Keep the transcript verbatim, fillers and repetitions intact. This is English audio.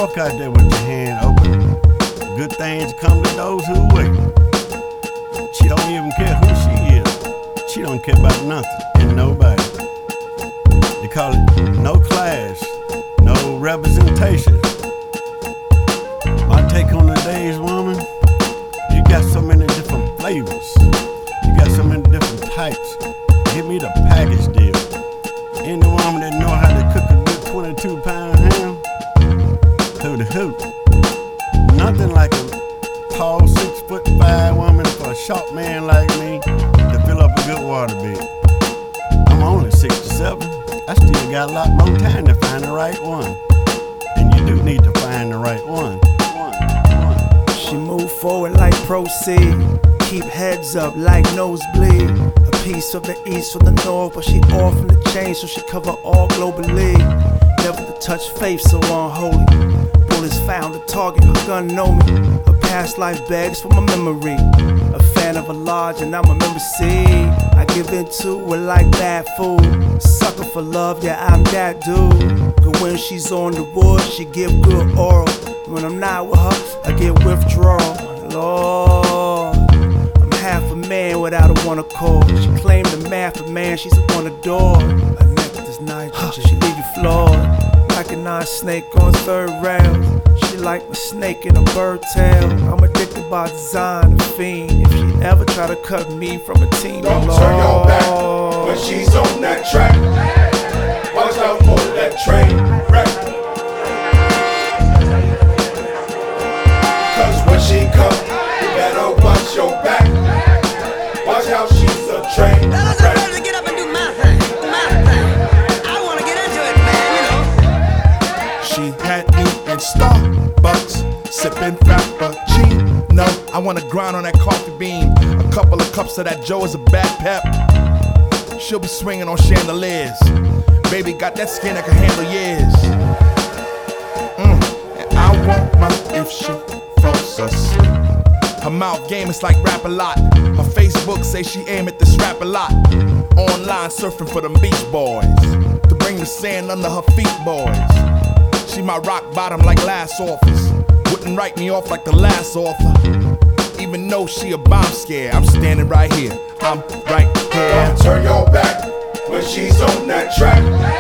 walk out there with your hand open. Good things come to those who wait. She don't even care who she is. She don't care about nothing and nobody. They call it no class, no representation. My take on the days, woman, you got so many different flavors. You got so many different types. Give me the package deal. Any woman that know how to cook a good twenty-two pound ham, through the hoop. Nothing like a tall six foot five woman for a short man like me to fill up a good water bill. I'm only sixty-seven. I still got a lot more time to find the right one. And you do need to find the right one. One, one. She move forward like proceed. Keep heads up like nosebleed. A piece of the east from the north, but she off from the chain, so she cover all globally. Never to touch faith so unholy. Bullets found a target, her gun know me. Her past life begs for my memory. A fan of a lodge and I'm a member C. I give into it like bad food. Sucker for love, yeah I'm that dude. But when she's on the wood, she give good oral. When I'm not with her, I get withdrawal. Lord, I'm half a man without a one accord. She claimed the math of man, she's a one adore. Her neck is nice, she leave you floored. Recognize snake on third round. She like my snake in a bird tail. I'm addicted by design, a fiend. If she ever try to cut me from a team, don't Lord. turn your back when she's on that track. Watch out for that train wreck. Cause when she come, you better watch your back. Watch how she's a train wreck. Fellas, I'm ready to get up and do my thing, my thing. I wanna get into it, man, you know. She had me in Starbucks, sipping Frappuccino. I wanna grind on that coffee bean. A couple of cups of that Joe is a bad pep. She'll be swinging on chandeliers. Baby got that skin that can handle years. Mm. And I want my if she falls asleep. Her mouth game is like rap a lot. Her Facebook say she aim at this rap a lot. Online surfing for them beach boys, to bring the sand under her feet, boys. She my rock bottom like last office. Wouldn't write me off like the last author. Even though she a bomb scare, I'm standing right here. I'm right here. Don't turn your back when she's on that track.